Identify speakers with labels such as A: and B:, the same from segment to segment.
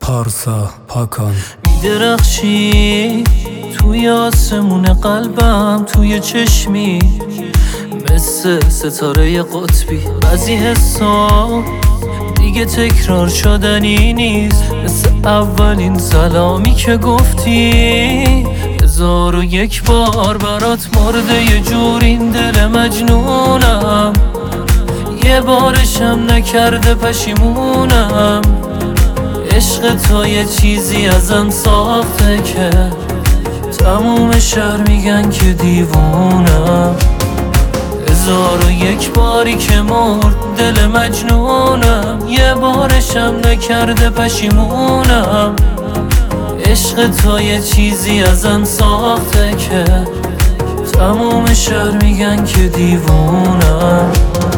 A: پارسا پاکان
B: میدرخشی توی آسمون قلبم، توی چشمی مثل ستاره قطبی. بعضی حسا دیگه تکرار شدنی نیست، مثل اولین سلامی که گفتی 1001 بار برات مرده. یه جور این دل مجنونم، یه بارشم نکرده پشیمونم. عشق تو یه چیزی ازم ساخته که تموم شهر میگن که دیوونم. 1001 باری که مرد دل مجنونم، یه بارشم نکرده پشیمونم. عشق تو یه چیزی ازم ساخته که تموم شهر میگن که دیوونم.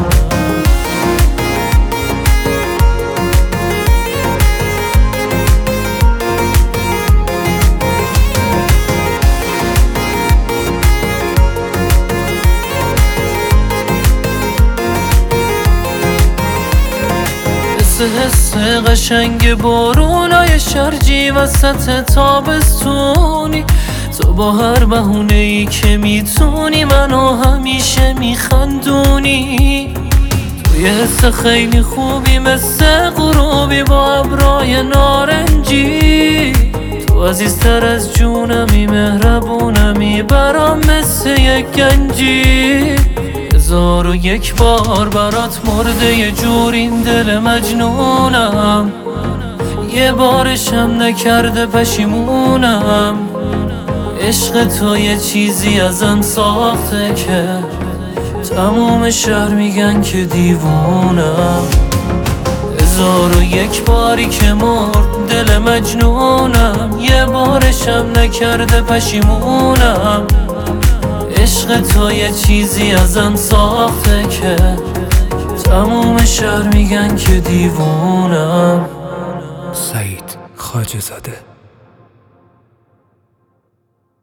B: حس قشنگ بارونای شرجی وسط تابستونی، تو با هر بهونه‌ای که میتونی منو همیشه میخندونی. توی حس خیلی خوبی مثل غروبی با ابرای نارنجی، تو عزیزتر از جونمی، مهربونمی، برام مثل یک گنجی. 1001 بار برات مرده یه جور این دل مجنونم، یه بارشم نکرده پشیمونم. عشق تو یه چیزی ازم ساخته که تموم شهر میگن که دیوونم. 1001 باری که مرد دل مجنونم، یه بارشم نکرده پشیمونم. عشق تو یه چیزی ازم ساخته که تموم شهر میگن که دیوونم.
A: سعید خواجه زاده.